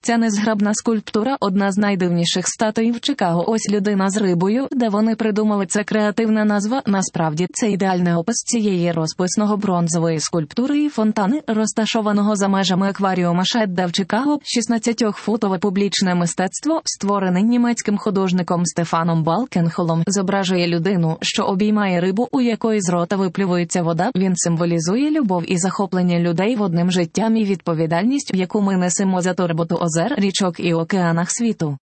Ця незграбна скульптура – одна з найдивніших статуй в Чикаго. Ось людина з рибою, де вони придумали це креативна назва. Насправді, це ідеальний опис цієї розписного бронзової скульптури і фонтани, розташованого за межами акваріума Шедда в Чикаго. 16-футове публічне мистецтво, створене німецьким художником Стефаном Балкенхолом, зображує людину, що обіймає рибу, у якої з рота виплювується вода. Він символізує любов і захоплення людей водним життям і відповідальність, яку ми несемо за турботу озер, річок і океанах світу.